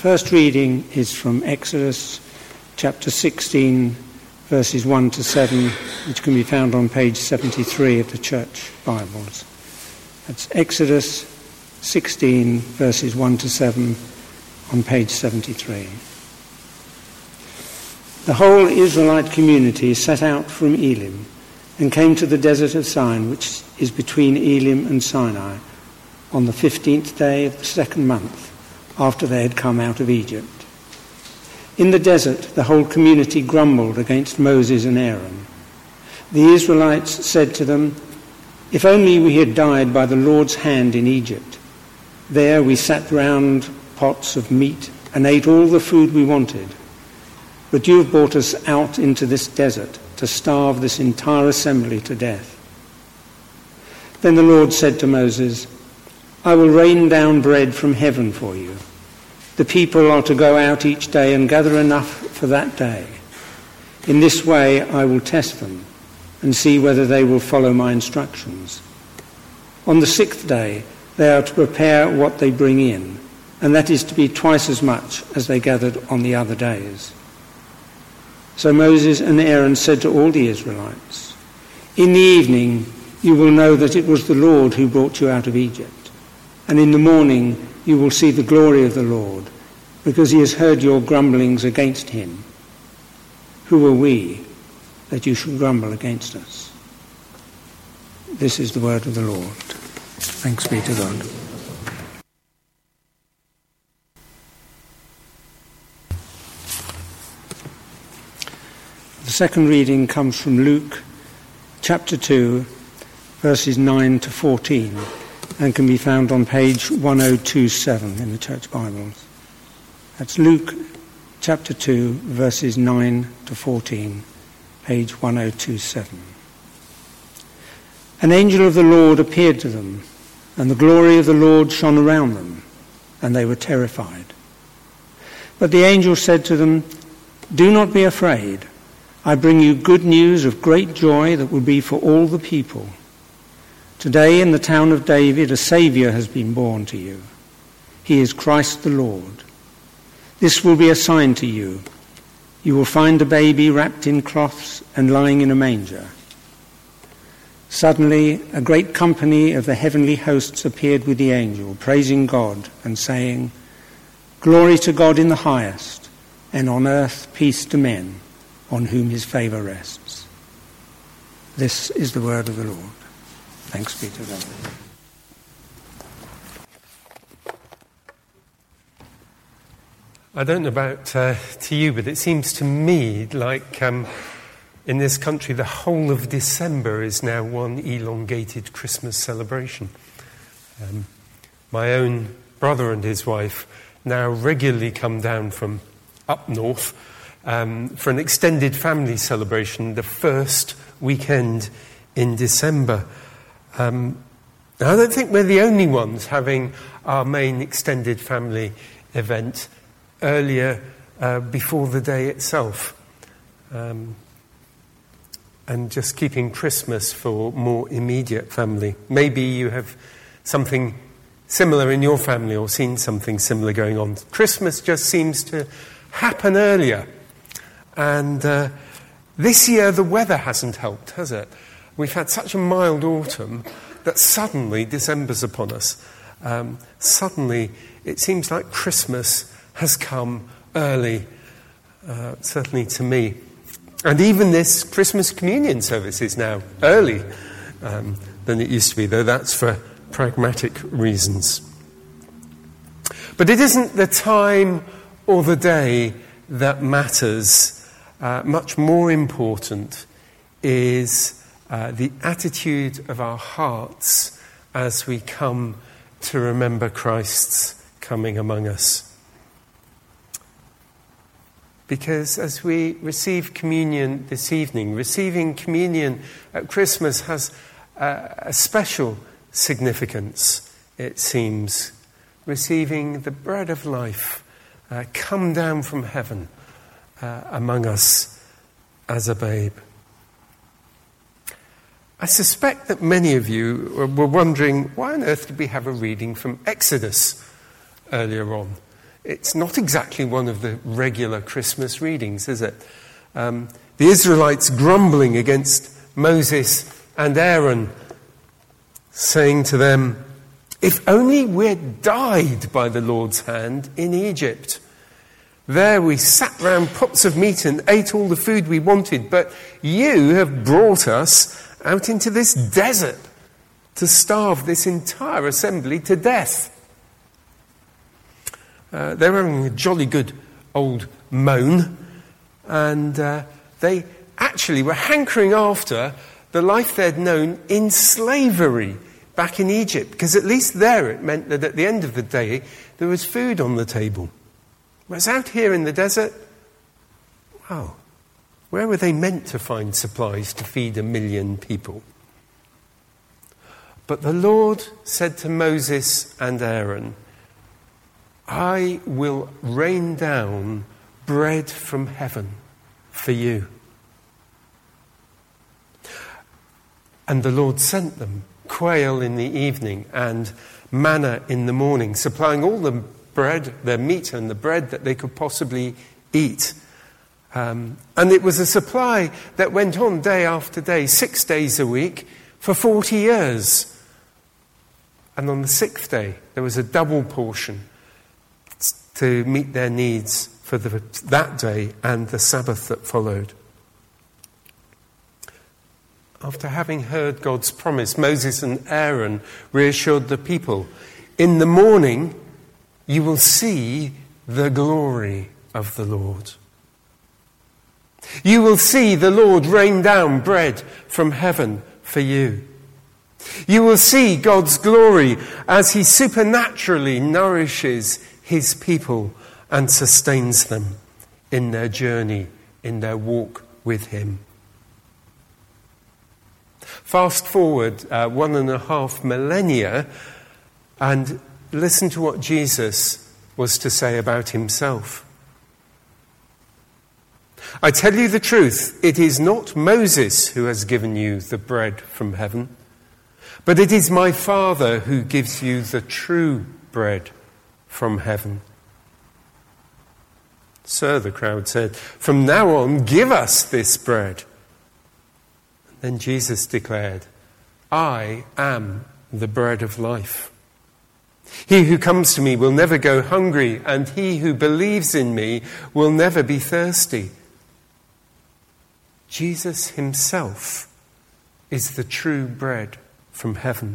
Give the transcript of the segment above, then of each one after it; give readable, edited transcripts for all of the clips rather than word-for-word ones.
first reading is from Exodus chapter 16, verses 1 to 7, which can be found on page 73 of the Church Bibles. That's Exodus 16, verses 1 to 7 on page 73. The whole Israelite community set out from Elim and came to the desert of Sin, which is between Elim and Sinai, on the 15th day of the second month after they had come out of Egypt. In the desert, the whole community grumbled against Moses and Aaron. The Israelites said to them, "If only we had died by the Lord's hand in Egypt. There we sat round pots of meat and ate all the food we wanted. But you have brought us out into this desert to starve this entire assembly to death." Then the Lord said to Moses, "I will rain down bread from heaven for you. The people are to go out each day and gather enough for that day. In this way I will test them and see whether they will follow my instructions. On the 6th day they are to prepare what they bring in, and that is to be twice as much as they gathered on the other days." So Moses and Aaron said to all the Israelites, "In the evening you will know that it was the Lord who brought you out of Egypt, and in the morning you will see the glory of the Lord, because he has heard your grumblings against him. Who are we that you should grumble against us?" This is the word of the Lord. Thanks be to God. The second reading comes from Luke chapter 2, verses 9 to 14, and can be found on page 1027 in the Church Bibles. That's Luke chapter 2, verses 9 to 14, page 1027. An angel of the Lord appeared to them, and the glory of the Lord shone around them, and they were terrified. But the angel said to them, "Do not be afraid. I bring you good news of great joy that will be for all the people. Today in the town of David a Saviour has been born to you. He is Christ the Lord. This will be a sign to you. You will find a baby wrapped in cloths and lying in a manger." Suddenly a great company of the heavenly hosts appeared with the angel, praising God and saying, "Glory to God in the highest, and on earth peace to men on whom his favour rests." This is the word of the Lord. Thanks be to God. I don't know about to you, but it seems to me like in this country the whole of December is now one elongated Christmas celebration. My own brother and his wife now regularly come down from up north for an extended family celebration the first weekend in December. I don't think we're the only ones having our main extended family event earlier before the day itself, and just keeping Christmas for more immediate family. Maybe you have something similar in your family or seen something similar going on. Christmas just seems to happen earlier. And this year the weather hasn't helped, has it? We've had such a mild autumn that suddenly December's upon us. Suddenly it seems like Christmas has come early, certainly to me. And even this Christmas communion service is now early than it used to be, though that's for pragmatic reasons. But it isn't the time or the day that matters. Much more important is the attitude of our hearts as we come to remember Christ's coming among us. Because as we receive communion this evening, receiving communion at Christmas has a special significance, it seems. Receiving the bread of life come down from heaven among us as a babe. I suspect that many of you were wondering, why on earth did we have a reading from Exodus earlier on? It's not exactly one of the regular Christmas readings, is it? The Israelites grumbling against Moses and Aaron, saying to them, "If only we'd died by the Lord's hand in Egypt. There we sat round pots of meat and ate all the food we wanted, but you have brought us out into this desert to starve this entire assembly to death." They were having a jolly good old moan, and they actually were hankering after the life they'd known in slavery back in Egypt, because at least there it meant that at the end of the day there was food on the table. Whereas out here in the desert, well, where were they meant to find supplies to feed 1 million people? But the Lord said to Moses and Aaron, "I will rain down bread from heaven for you." And the Lord sent them quail in the evening and manna in the morning, supplying all the bread, their meat and the bread that they could possibly eat. And it was a supply that went on day after day, 6 days a week, for 40 years. And on the 6th day, there was a double portion to meet their needs for that day and the Sabbath that followed. After having heard God's promise, Moses and Aaron reassured the people, "In the morning you will see the glory of the Lord. You will see the Lord rain down bread from heaven for you. You will see God's glory as he supernaturally nourishes his people and sustains them in their journey, in their walk with him." Fast forward 1.5 millennia and listen to what Jesus was to say about himself. "I tell you the truth, it is not Moses who has given you the bread from heaven, but it is my Father who gives you the true bread from heaven." "Sir," the crowd said, "from now on, give us this bread." Then Jesus declared, "I am the bread of life. He who comes to me will never go hungry, and he who believes in me will never be thirsty." Jesus himself is the true bread from heaven.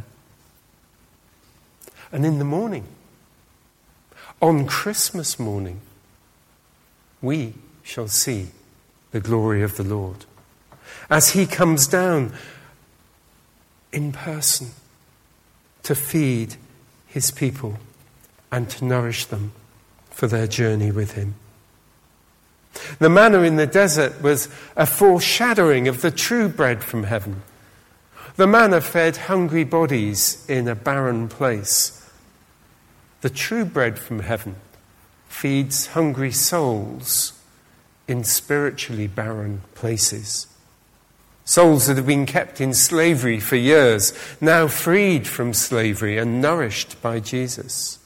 And in the morning, on Christmas morning, we shall see the glory of the Lord as he comes down in person to feed his people and to nourish them for their journey with him. The manna in the desert was a foreshadowing of the true bread from heaven. The manna fed hungry bodies in a barren place. The true bread from heaven feeds hungry souls in spiritually barren places. Souls that have been kept in slavery for years, now freed from slavery and nourished by Jesus.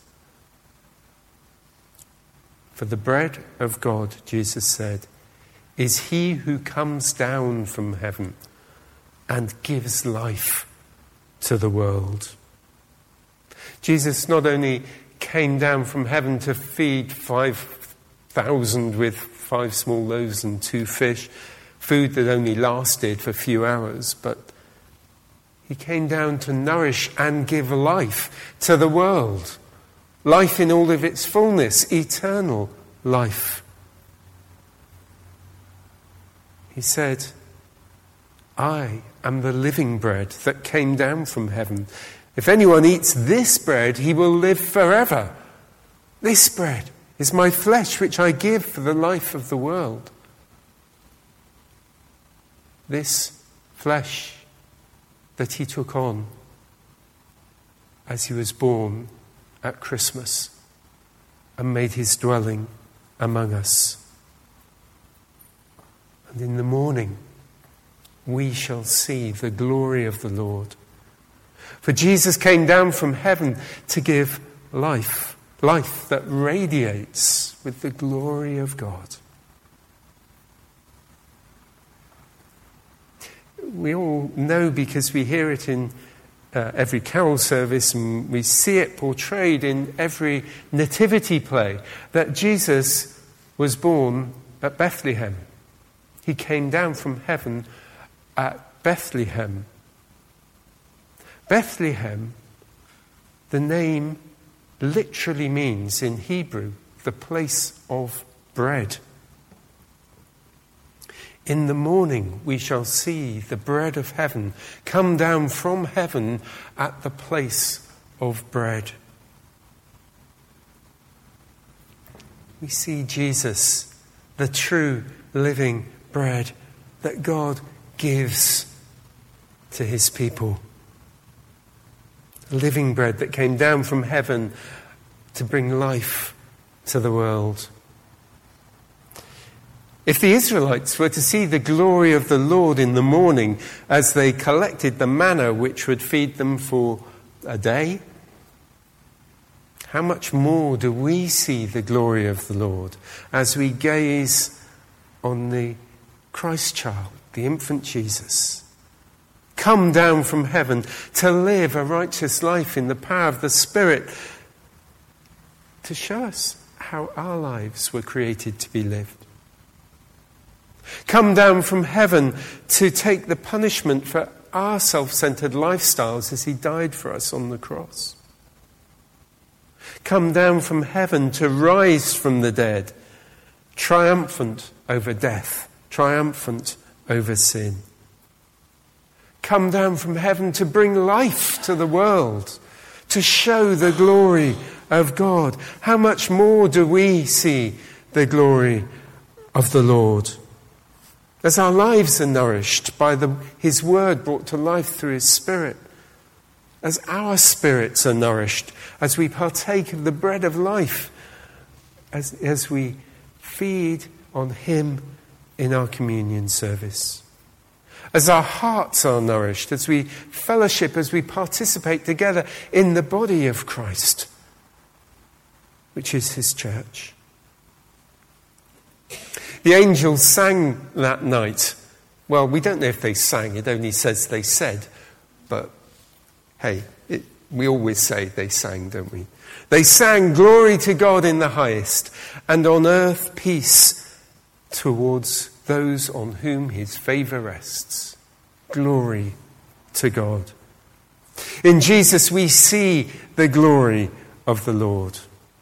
For the bread of God, Jesus said, is he who comes down from heaven and gives life to the world. Jesus not only came down from heaven to feed 5,000 with 5 small loaves and 2 fish, food that only lasted for a few hours, but he came down to nourish and give life to the world. Life in all of its fullness, eternal life. He said, I am the living bread that came down from heaven. If anyone eats this bread, he will live forever. This bread is my flesh, which I give for the life of the world. This flesh that he took on as he was born at Christmas and made his dwelling among us. And in the morning, we shall see the glory of the Lord. For Jesus came down from heaven to give life life that radiates with the glory of God. We all know, because we hear it in every carol service, and we see it portrayed in every nativity play, that Jesus was born at Bethlehem. He came down from heaven at Bethlehem. Bethlehem, the name literally means in Hebrew, the place of bread. In the morning we shall see the bread of heaven come down from heaven at the place of bread. We see Jesus, the true living bread that God gives to his people. Living bread that came down from heaven to bring life to the world. If the Israelites were to see the glory of the Lord in the morning as they collected the manna which would feed them for a day, how much more do we see the glory of the Lord as we gaze on the Christ child, the infant Jesus, come down from heaven to live a righteous life in the power of the Spirit, to show us how our lives were created to be lived. Come down from heaven to take the punishment for our self-centered lifestyles as he died for us on the cross. Come down from heaven to rise from the dead, triumphant over death, triumphant over sin. Come down from heaven to bring life to the world, to show the glory of God. How much more do we see the glory of the Lord? As our lives are nourished by his word brought to life through his Spirit, as our spirits are nourished, as we partake of the bread of life, as we feed on him in our communion service, as our hearts are nourished, as we fellowship, as we participate together in the body of Christ, which is his church. The angels sang that night. Well, we don't know if they sang, it only says they said. But, hey, we always say they sang, don't we? They sang, "Glory to God in the highest, and on earth peace towards those on whom his favour rests." Glory to God. In Jesus we see the glory of the Lord.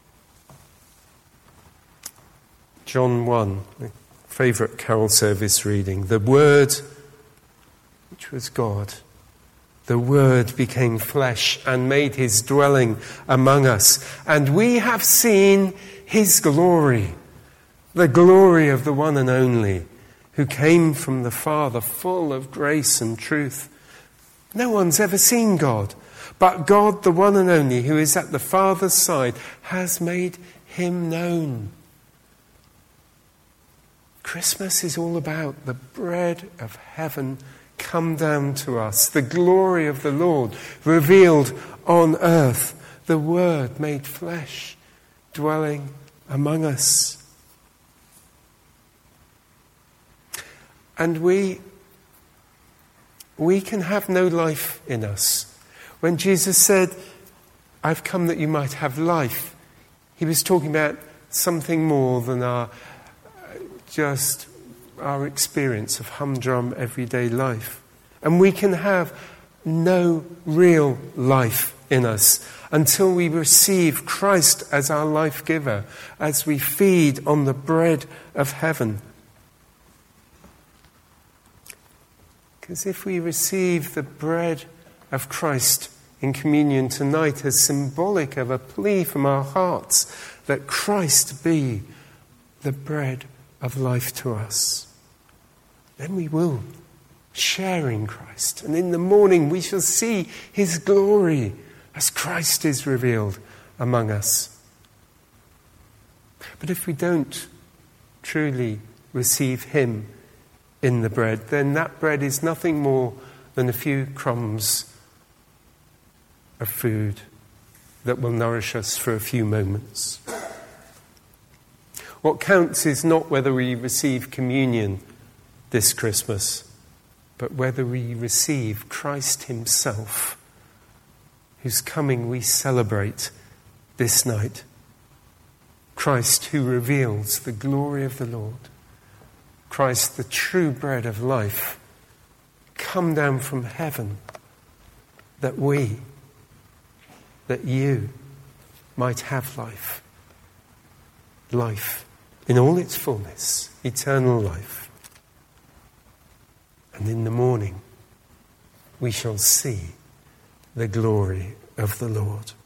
John 1, favourite carol service reading. The Word, which was God, the Word became flesh and made his dwelling among us. And we have seen his glory, the glory of the one and only, who came from the Father, full of grace and truth. No one's ever seen God, but God, the one and only, who is at the Father's side, has made him known. Christmas is all about the bread of heaven come down to us, the glory of the Lord revealed on earth, the Word made flesh, dwelling among us. And we can have no life in us. When Jesus said, "I've come that you might have life," he was talking about something more than our experience of humdrum everyday life. And we can have no real life in us until we receive Christ as our life giver, as we feed on the bread of heaven. Because if we receive the bread of Christ in communion tonight as symbolic of a plea from our hearts that Christ be the bread of life to us, then we will share in Christ. And in the morning we shall see his glory as Christ is revealed among us. But if we don't truly receive him in the bread, then that bread is nothing more than a few crumbs of food, that will nourish us for a few moments. What counts is not whether we receive communion this Christmas, but whether we receive Christ himself, whose coming we celebrate this night. Christ who reveals the glory of the Lord. Christ, the true bread of life, come down from heaven that you might have life. Life in all its fullness, eternal life. And in the morning we shall see the glory of the Lord.